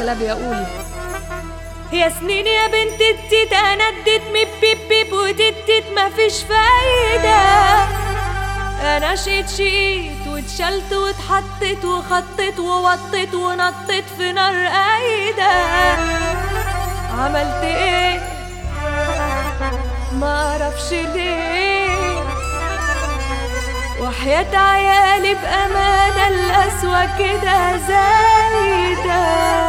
حلبي اقول يا سنين يا بنت التيت انا اديت بيب وتتت مفيش فايدة. انا شيت واتشلت واتحطت وخطت ووطت ونطت في نار قايدة. عملت ايه معرفش ليه، وحياة عيالي بأمانة القسوة كده زايدة.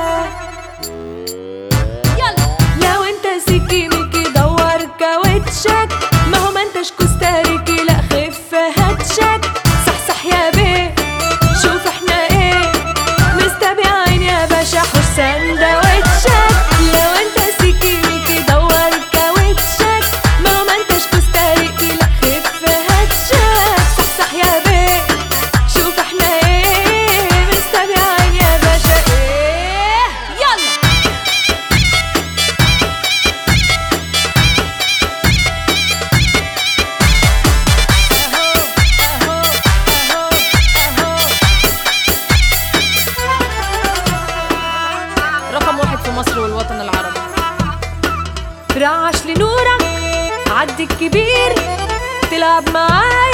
لو انت سيكي ميكي دور كاوتشك، ما هو ما انتش كوستاريكي لا خف هاتشك. صح يا بيه شوف احنا ايه مستبيعين يا باشا حوش سندوتشك. لو انت سيكي ميكي دور كاوتشك، ما هو ما انتش كوستاريكي لا خف هاتشك. صح يا بيه شوف احنا ايه مستبيعين يا باشا ايه. يلا رقم 1 في مصر والوطن العربي. رعش لنورك عدي الكبير تلعب معايا